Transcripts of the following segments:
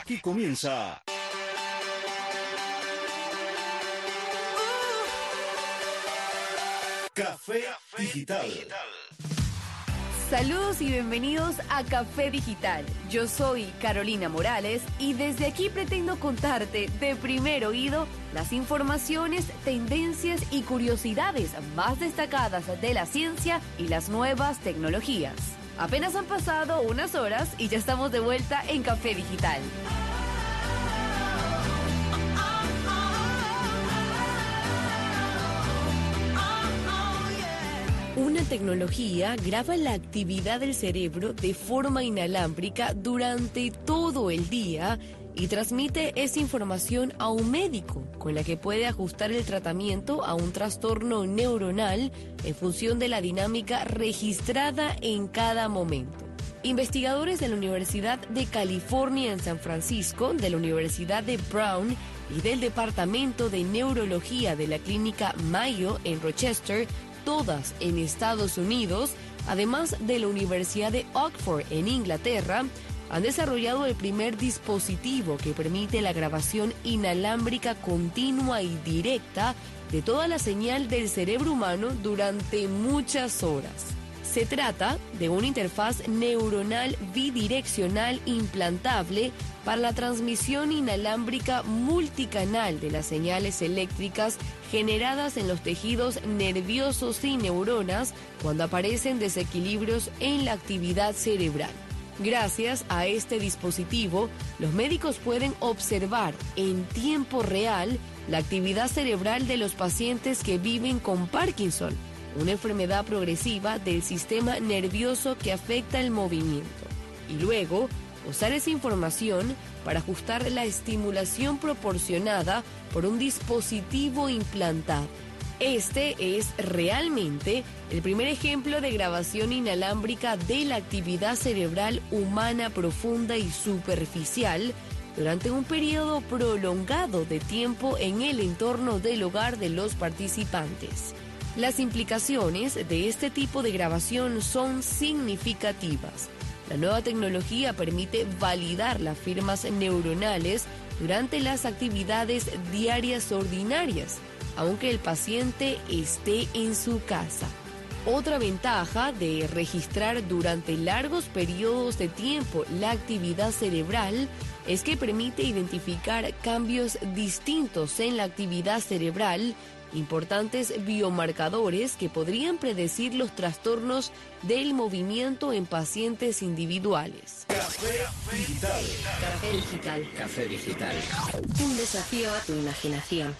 Aquí comienza Café Digital. Saludos y bienvenidos a Café Digital. Yo soy Carolina Morales y desde aquí pretendo contarte de primer oído las informaciones, tendencias y curiosidades más destacadas de la ciencia y las nuevas tecnologías. Apenas han pasado unas horas y ya estamos de vuelta en Café Digital. Una tecnología graba la actividad del cerebro de forma inalámbrica durante todo el día y transmite esa información a un médico, con la que puede ajustar el tratamiento a un trastorno neuronal en función de la dinámica registrada en cada momento. Investigadores de la Universidad de California en San Francisco, de la Universidad de Brown y del Departamento de Neurología de la Clínica Mayo en Rochester, todas en Estados Unidos, además de la Universidad de Oxford en Inglaterra, han desarrollado el primer dispositivo que permite la grabación inalámbrica continua y directa de toda la señal del cerebro humano durante muchas horas. Se trata de una interfaz neuronal bidireccional implantable para la transmisión inalámbrica multicanal de las señales eléctricas generadas en los tejidos nerviosos y neuronas cuando aparecen desequilibrios en la actividad cerebral. Gracias a este dispositivo, los médicos pueden observar en tiempo real la actividad cerebral de los pacientes que viven con Parkinson, una enfermedad progresiva del sistema nervioso que afecta el movimiento, y luego usar esa información para ajustar la estimulación proporcionada por un dispositivo implantado. Este es realmente el primer ejemplo de grabación inalámbrica de la actividad cerebral humana profunda y superficial durante un periodo prolongado de tiempo en el entorno del hogar de los participantes. Las implicaciones de este tipo de grabación son significativas. La nueva tecnología permite validar las firmas neuronales durante las actividades diarias ordinarias, aunque el paciente esté en su casa. Otra ventaja de registrar durante largos periodos de tiempo la actividad cerebral es que permite identificar cambios distintos en la actividad cerebral, importantes biomarcadores que podrían predecir los trastornos del movimiento en pacientes individuales. Café Digital. Café Digital. Café Digital. Un desafío a tu imaginación.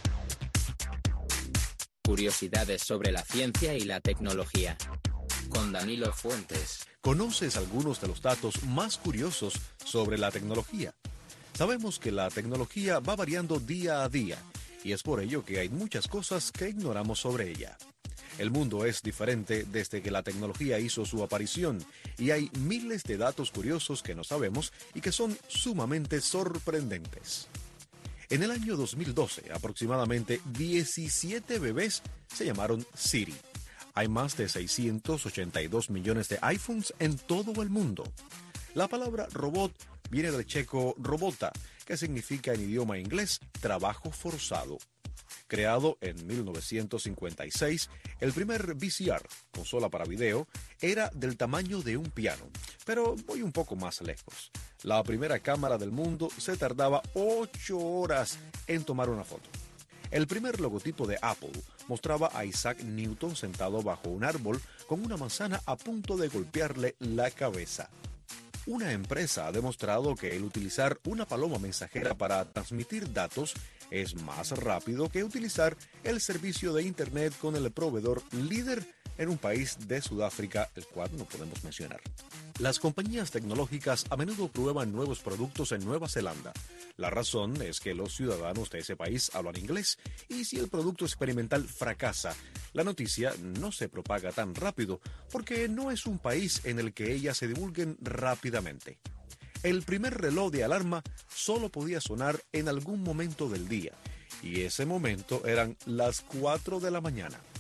Curiosidades sobre la ciencia y la tecnología. Con Danilo Fuentes. ¿Conoces algunos de los datos más curiosos sobre la tecnología? Sabemos que la tecnología va variando día a día y es por ello que hay muchas cosas que ignoramos sobre ella. El mundo es diferente desde que la tecnología hizo su aparición y hay miles de datos curiosos que no sabemos y que son sumamente sorprendentes. En el año 2012, aproximadamente 17 bebés se llamaron Siri. Hay más de 682 millones de iPhones en todo el mundo. La palabra robot viene del checo robota, que significa en idioma inglés trabajo forzado. Creado en 1956, el primer VCR, consola para video, era del tamaño de un piano. Pero voy un poco más lejos. La primera cámara del mundo se tardaba 8 horas en tomar una foto. El primer logotipo de Apple mostraba a Isaac Newton sentado bajo un árbol con una manzana a punto de golpearle la cabeza. Una empresa ha demostrado que el utilizar una paloma mensajera para transmitir datos es más rápido que utilizar el servicio de Internet con el proveedor líder en un país de Sudáfrica, el cual no podemos mencionar. Las compañías tecnológicas a menudo prueban nuevos productos en Nueva Zelanda. La razón es que los ciudadanos de ese país hablan inglés y si el producto experimental fracasa, la noticia no se propaga tan rápido porque no es un país en el que ellas se divulguen rápidamente. El primer reloj de alarma solo podía sonar en algún momento del día y ese momento eran las 4 de la mañana.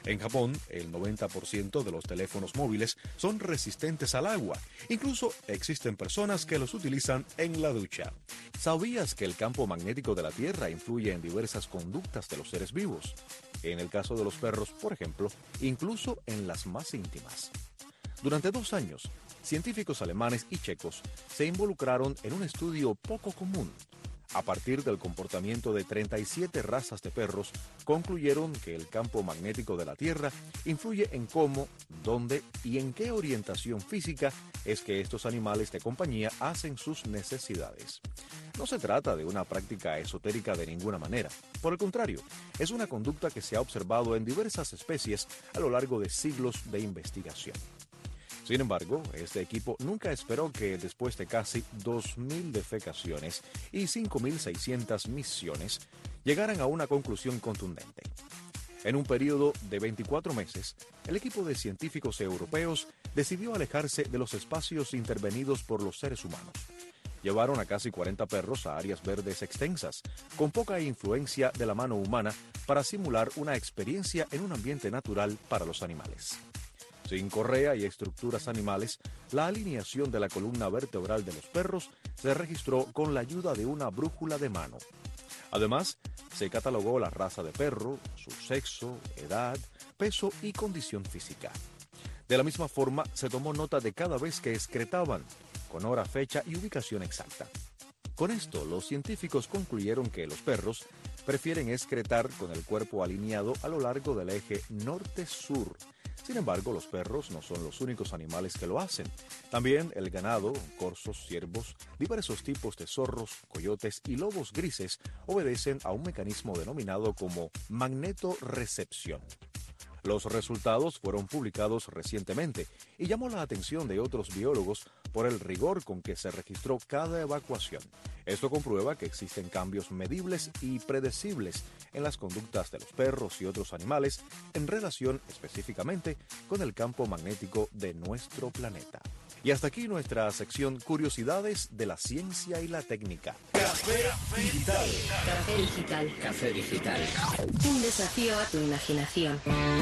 En Japón, el 90% de los teléfonos móviles son resistentes al agua. Incluso existen personas que los utilizan en la ducha. ¿Sabías que el campo magnético de la Tierra influye en diversas conductas de los seres vivos? En el caso de los perros, por ejemplo, incluso en las más íntimas. Durante 2 años, científicos alemanes y checos se involucraron en un estudio poco común. A partir del comportamiento de 37 razas de perros, concluyeron que el campo magnético de la Tierra influye en cómo, dónde y en qué orientación física es que estos animales de compañía hacen sus necesidades. No se trata de una práctica esotérica de ninguna manera. Por el contrario, es una conducta que se ha observado en diversas especies a lo largo de siglos de investigación. Sin embargo, este equipo nunca esperó que después de casi 2.000 defecaciones y 5.600 misiones, llegaran a una conclusión contundente. En un periodo de 24 meses, el equipo de científicos europeos decidió alejarse de los espacios intervenidos por los seres humanos. Llevaron a casi 40 perros a áreas verdes extensas, con poca influencia de la mano humana, para simular una experiencia en un ambiente natural para los animales. Sin correa y estructuras animales, la alineación de la columna vertebral de los perros se registró con la ayuda de una brújula de mano. Además, se catalogó la raza de perro, su sexo, edad, peso y condición física. De la misma forma, se tomó nota de cada vez que excretaban, con hora, fecha y ubicación exacta. Con esto, los científicos concluyeron que los perros prefieren excretar con el cuerpo alineado a lo largo del eje norte-sur. Sin embargo, los perros no son los únicos animales que lo hacen. También el ganado, corzos, ciervos, diversos tipos de zorros, coyotes y lobos grises obedecen a un mecanismo denominado como magnetorrecepción. Los resultados fueron publicados recientemente y llamó la atención de otros biólogos por el rigor con que se registró cada evacuación. Esto comprueba que existen cambios medibles y predecibles en las conductas de los perros y otros animales en relación específicamente con el campo magnético de nuestro planeta. Y hasta aquí nuestra sección Curiosidades de la Ciencia y la Técnica. Café Digital. Café digital. Café digital. Un desafío a tu imaginación.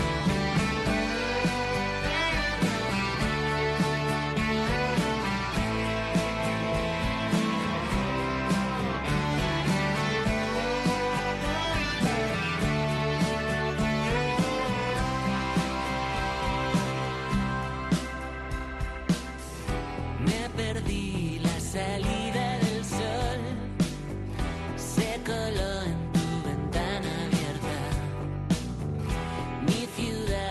Me perdí la salida del sol, se coló en tu ventana abierta. Mi ciudad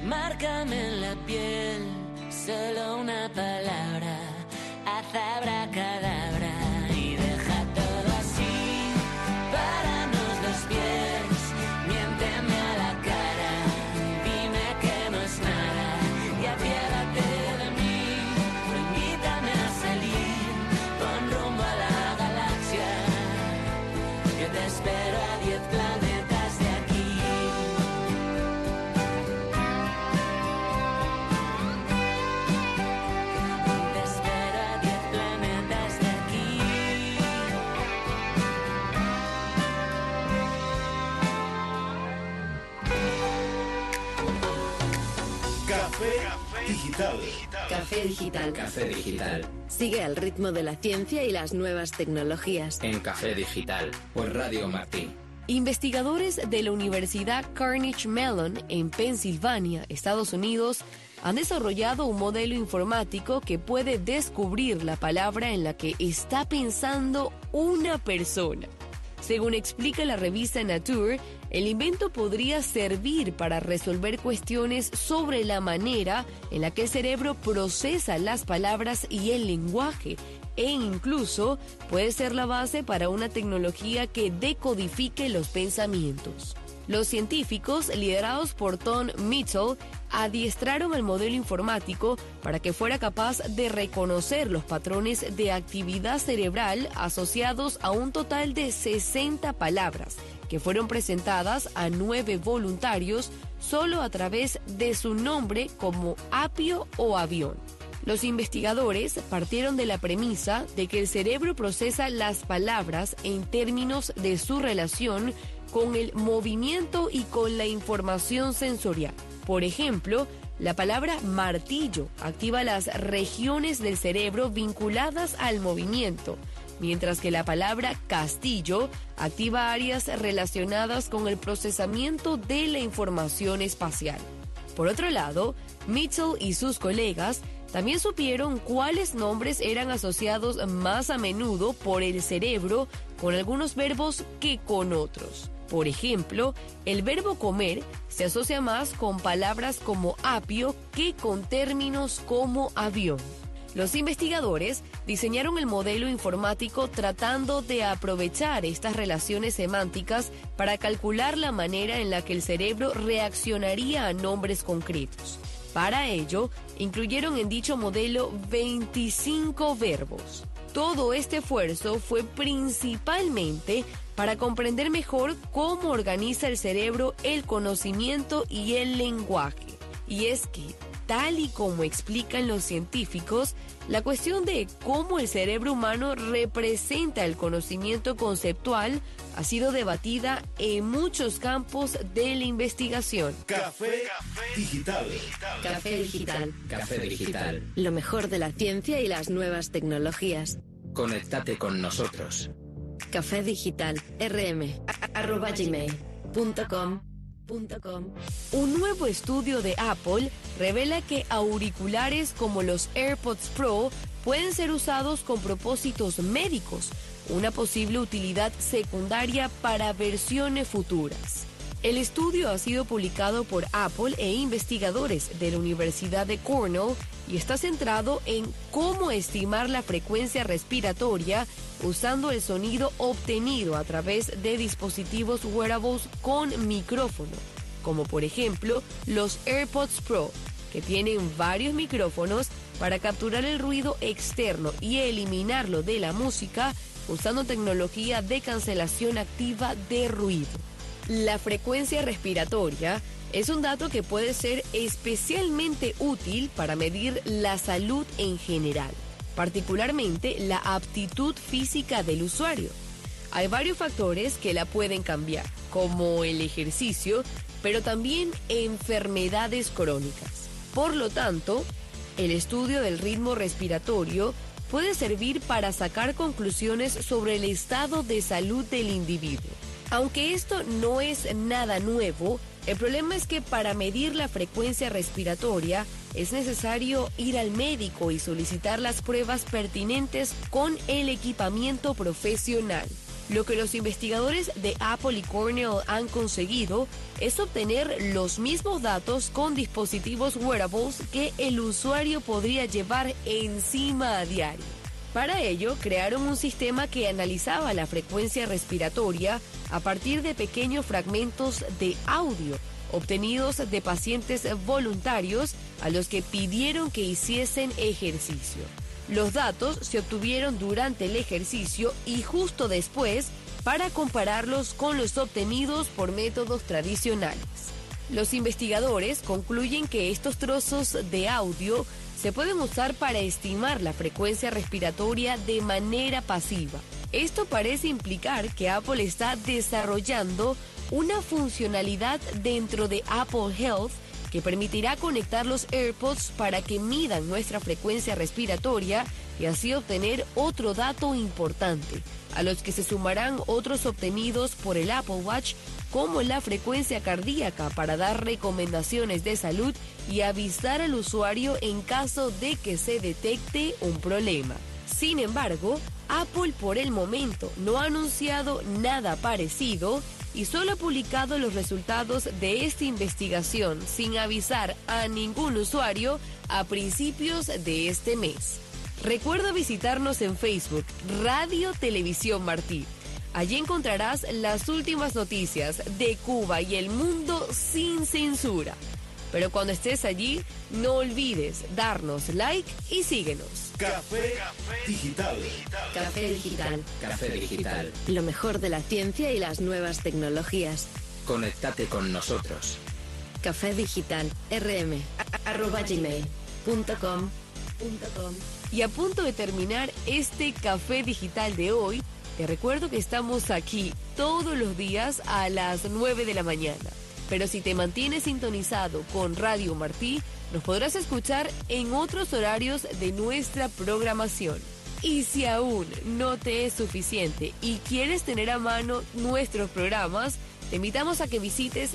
Márcame en la piel, solo una palabra, haz abracadabra y deja todo así. Páranos los pies, miénteme a la cara, dime que no es nada y apiádate de mí. Invítame a salir con rumbo a la galaxia, que te espero a 10 planetas de aquí. Te espero a 10 planetas de aquí. Café Digital. Café Digital. Café Digital. Sigue al ritmo de la ciencia y las nuevas tecnologías. En Café Digital. Por Radio Martí. Investigadores de la Universidad Carnegie Mellon en Pensilvania, Estados Unidos, han desarrollado un modelo informático que puede descubrir la palabra en la que está pensando una persona. Según explica la revista Nature, el invento podría servir para resolver cuestiones sobre la manera en la que el cerebro procesa las palabras y el lenguaje, e incluso puede ser la base para una tecnología que decodifique los pensamientos. Los científicos, liderados por Tom Mitchell, adiestraron el modelo informático para que fuera capaz de reconocer los patrones de actividad cerebral asociados a un total de 60 palabras, que fueron presentadas a 9 voluntarios solo a través de su nombre como apio o avión. Los investigadores partieron de la premisa de que el cerebro procesa las palabras en términos de su relación con el movimiento y con la información sensorial. Por ejemplo, la palabra martillo activa las regiones del cerebro vinculadas al movimiento, mientras que la palabra castillo activa áreas relacionadas con el procesamiento de la información espacial. Por otro lado, Mitchell y sus colegas también supieron cuáles nombres eran asociados más a menudo por el cerebro con algunos verbos que con otros. Por ejemplo, el verbo comer se asocia más con palabras como apio que con términos como avión. Los investigadores diseñaron el modelo informático tratando de aprovechar estas relaciones semánticas para calcular la manera en la que el cerebro reaccionaría a nombres concretos. Para ello, incluyeron en dicho modelo 25 verbos. Todo este esfuerzo fue principalmente para comprender mejor cómo organiza el cerebro el conocimiento y el lenguaje. Y es que, tal y como explican los científicos, la cuestión de cómo el cerebro humano representa el conocimiento conceptual ha sido debatida en muchos campos de la investigación. Café Digital. Café Digital. Café Digital. Lo mejor de la ciencia y las nuevas tecnologías. Conéctate con nosotros. Café Digital. rm@gmail.com. Un nuevo estudio de Apple revela que auriculares como los AirPods Pro pueden ser usados con propósitos médicos, una posible utilidad secundaria para versiones futuras. El estudio ha sido publicado por Apple e investigadores de la Universidad de Cornell y está centrado en cómo estimar la frecuencia respiratoria usando el sonido obtenido a través de dispositivos wearables con micrófono, como por ejemplo los AirPods Pro, que tienen varios micrófonos para capturar el ruido externo y eliminarlo de la música usando tecnología de cancelación activa de ruido. La frecuencia respiratoria es un dato que puede ser especialmente útil para medir la salud en general, particularmente la aptitud física del usuario. Hay varios factores que la pueden cambiar, como el ejercicio, pero también enfermedades crónicas. Por lo tanto, el estudio del ritmo respiratorio puede servir para sacar conclusiones sobre el estado de salud del individuo. Aunque esto no es nada nuevo, el problema es que para medir la frecuencia respiratoria es necesario ir al médico y solicitar las pruebas pertinentes con el equipamiento profesional. Lo que los investigadores de Apple y Cornell han conseguido es obtener los mismos datos con dispositivos wearables que el usuario podría llevar encima a diario. Para ello, crearon un sistema que analizaba la frecuencia respiratoria a partir de pequeños fragmentos de audio obtenidos de pacientes voluntarios a los que pidieron que hiciesen ejercicio. Los datos se obtuvieron durante el ejercicio y justo después para compararlos con los obtenidos por métodos tradicionales. Los investigadores concluyen que estos trozos de audio se pueden usar para estimar la frecuencia respiratoria de manera pasiva. Esto parece implicar que Apple está desarrollando una funcionalidad dentro de Apple Health que permitirá conectar los AirPods para que midan nuestra frecuencia respiratoria y así obtener otro dato importante, a los que se sumarán otros obtenidos por el Apple Watch, como la frecuencia cardíaca para dar recomendaciones de salud y avisar al usuario en caso de que se detecte un problema. Sin embargo, Apple por el momento no ha anunciado nada parecido y solo ha publicado los resultados de esta investigación sin avisar a ningún usuario a principios de este mes. Recuerda visitarnos en Facebook, Radio Televisión Martí. Allí encontrarás las últimas noticias de Cuba y el mundo sin censura. Pero cuando estés allí, no olvides darnos like y síguenos. Café Digital. Café Digital. Café Digital. Lo mejor de la ciencia y las nuevas tecnologías. Conéctate con nosotros. Café Digital. rm@gmail.com. Y a punto de terminar este Café Digital de hoy, te recuerdo que estamos aquí todos los días a las 9 de la mañana. Pero si te mantienes sintonizado con Radio Martí, nos podrás escuchar en otros horarios de nuestra programación. Y si aún no te es suficiente y quieres tener a mano nuestros programas, te invitamos a que visites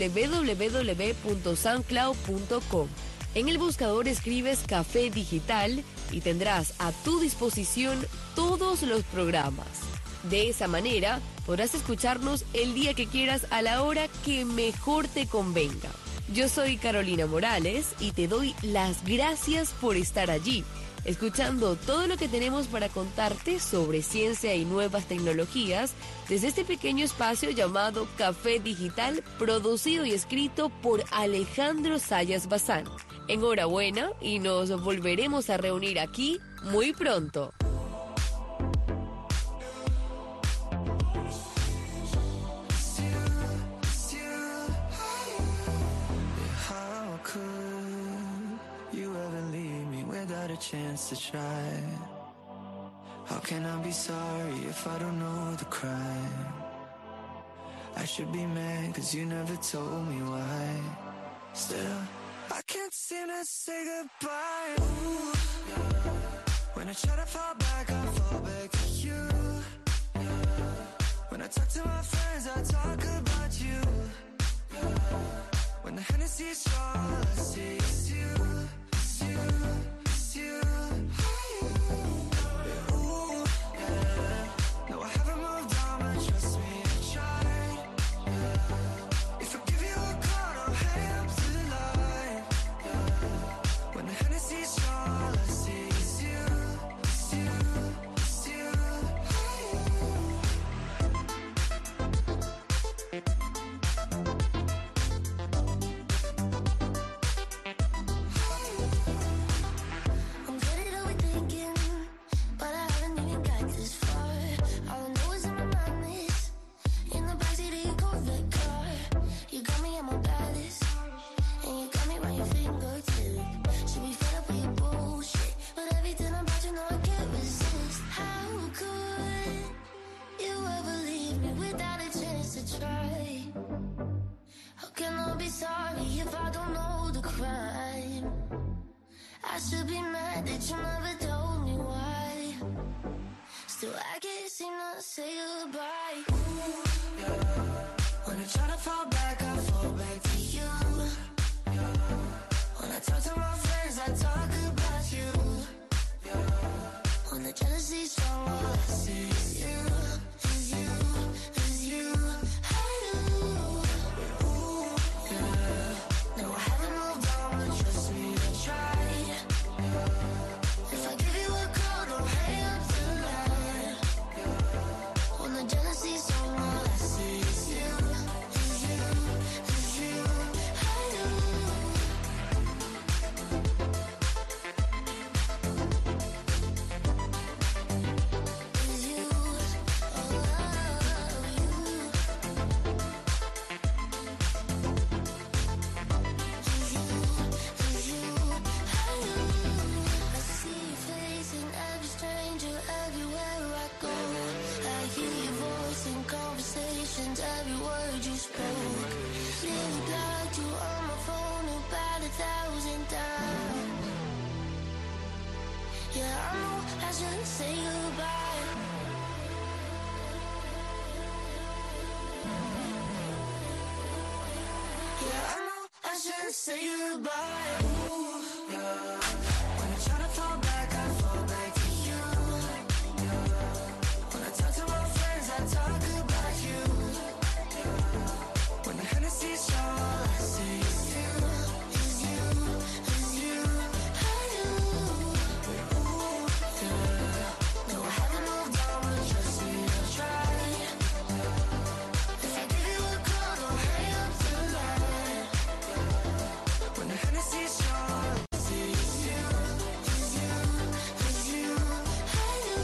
www.soundcloud.com. En el buscador escribes Café Digital y tendrás a tu disposición todos los programas. De esa manera, podrás escucharnos el día que quieras a la hora que mejor te convenga. Yo soy Carolina Morales y te doy las gracias por estar allí, escuchando todo lo que tenemos para contarte sobre ciencia y nuevas tecnologías desde este pequeño espacio llamado Café Digital, producido y escrito por Alejandro Sayas Bazán. Enhorabuena y nos volveremos a reunir aquí muy pronto. Chance to try. How can I be sorry if I don't know the crime? I should be mad cause you never told me why. Still, I can't seem to say goodbye. Ooh, yeah. When I try to fall back, I fall back to you. Yeah. When I talk to my friends, I talk about you. Yeah. When the Hennessy's strong, all I see is you, it's you. You, ooh, yeah. No, I haven't moved on, but trust me, I tried. Yeah. If I give you a call, I'll hang up the line. Yeah. When the Hennessy's strong, all I see is you, it's you, it's you. Sorry if I don't know the crime. I should be mad that you never told me why. Still I can't seem to say goodbye. Ooh, yeah. When I try to fall back, I fall back to you. Yeah. When I talk to my friends, I talk about you. Yeah. When the jealousy's strong, all I see is you, is you. shouldn't say goodbye. Yeah, I know I shouldn't say goodbye. Ooh, yeah. When I try to fall back, I fall back to you. Yeah. When I talk to my friends, I talk about you. Yeah. When the Hennessy's strong, all I see is you, is you, is you. I do. Ooh, yeah. No, I haven't moved on, but trust me, I'll try. If I give you a call, don't hang up the line. When the Hennessy's strong, all I see is you, is you, is you. I do.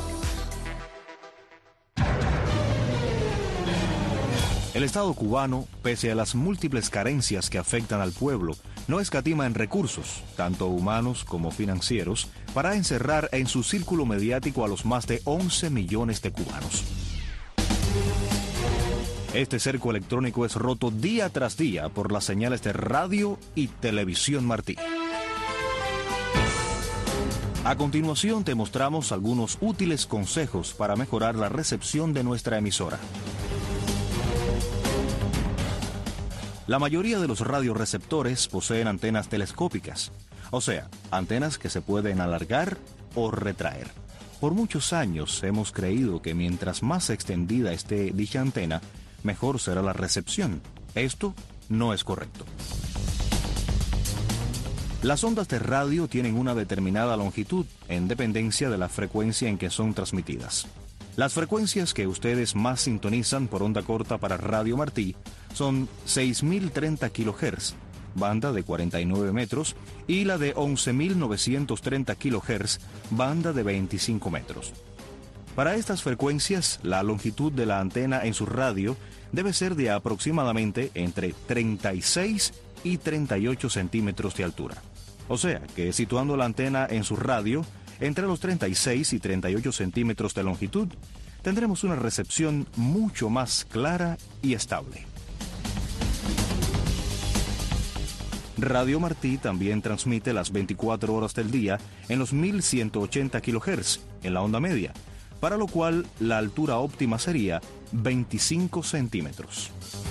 El Estado cubano, pese a las múltiples carencias que afectan al pueblo, no escatima en recursos, tanto humanos como financieros, para encerrar en su círculo mediático a los más de 11 millones de cubanos. Este cerco electrónico es roto día tras día por las señales de radio y televisión Martí. A continuación te mostramos algunos útiles consejos para mejorar la recepción de nuestra emisora. La mayoría de los radioreceptores poseen antenas telescópicas, o sea, antenas que se pueden alargar o retraer. Por muchos años hemos creído que mientras más extendida esté dicha antena, mejor será la recepción. Esto no es correcto. Las ondas de radio tienen una determinada longitud en dependencia de la frecuencia en que son transmitidas. Las frecuencias que ustedes más sintonizan por onda corta para Radio Martí son 6.030 kHz, banda de 49 metros, y la de 11.930 kHz, banda de 25 metros. Para estas frecuencias, la longitud de la antena en su radio debe ser de aproximadamente entre 36 y 38 centímetros de altura. O sea, que situando la antena en su radio entre los 36 y 38 centímetros de longitud, tendremos una recepción mucho más clara y estable. Radio Martí también transmite las 24 horas del día en los 1180 kHz, en la onda media, para lo cual la altura óptima sería 25 centímetros.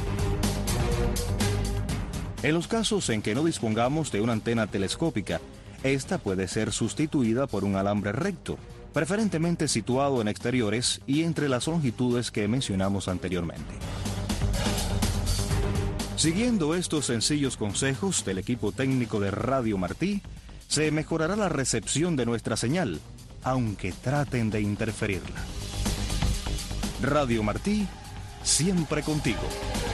En los casos en que no dispongamos de una antena telescópica, esta puede ser sustituida por un alambre recto, preferentemente situado en exteriores y entre las longitudes que mencionamos anteriormente. Siguiendo estos sencillos consejos del equipo técnico de Radio Martí, se mejorará la recepción de nuestra señal, aunque traten de interferirla. Radio Martí, siempre contigo.